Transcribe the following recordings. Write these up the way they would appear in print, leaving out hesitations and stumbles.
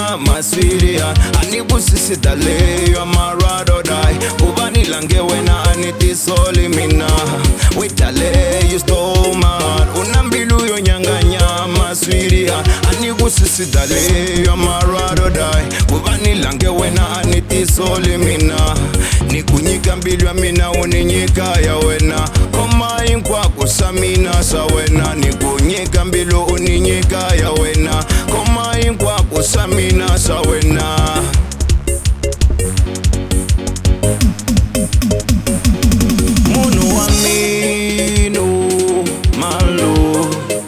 my sweetie, anibusisi dale, you're my ride or die. Ubani lange wena anitisoli mina. Wait dale, you stole my heart. Unambilu yo nyanganya, my sweetie, anibusisi dale, you're my ride or die. Ubani lange wena anitisoli mina. Nikunyika mbilwa mina uninyika ya wena. Koma inkwa kusamina sa wena. Nikunyika mbilu uninyika ya wena. Koma inkwa kusamina sa wena. Munu wa minu malo.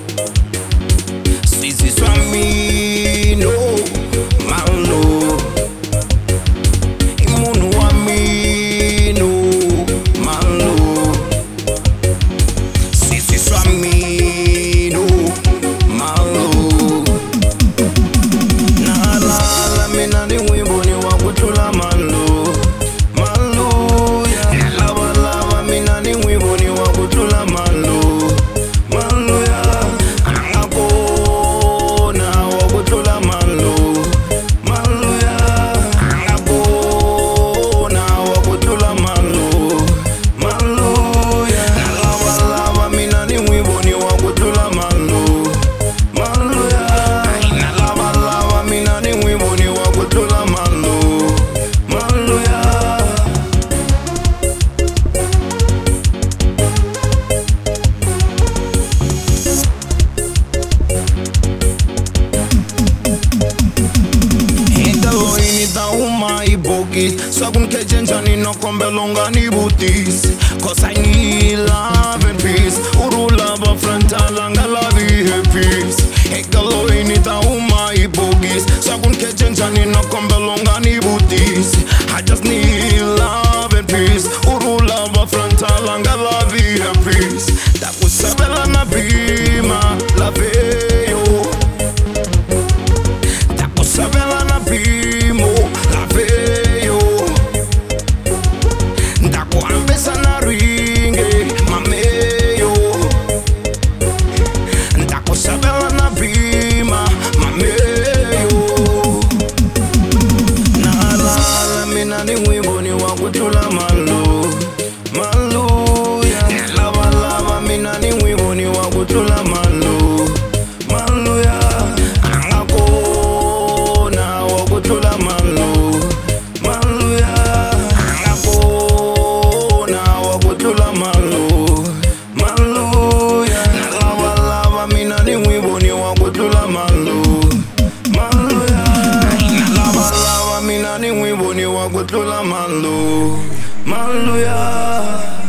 Sisi swa minu malo. Munu wa minu malo. Sisi swa minu malo. Nalala mina ni wimbo ni wakutula malo. Malo ya lava lava mina ni wimbo ni wakutula malo. Malo ya angakona wakutula malo. Malo ya angakona wakutula malo. Malo ya lava lava mina ni wimbo ni wakutula malo. Malo ya lava lava mina ni wimbo ni wakutula malo. Malo ya Hekalo inita uma ibogis. Sakun kejenja ni no kombelonga ni butis. Cause I need love and peace. Uru lava front alanga lavi peace. Hekalo inita uma ibogis. Sakun kejenja ni no kombelonga ni butis. I just need love and peace. Uru lava front alanga lavi peace. Takusabela na bima la veyo. Takusabela na bimo la veyo. Ndakuambesa na ringe mameyo. Ndakusabela na bima mameyo. Nalala mina ni wimbo ni wakutula malo. Malo ya lava lava mina ni wimbo ni wakutula malo. Malo ya angakona wakutula malo. Malo ya angakona wakutula malo. Malo ya lava lava mina ni wimbo ni wakutula malo. Malo ya lava lava mina ni wimbo ni wakutula malo. Malo ya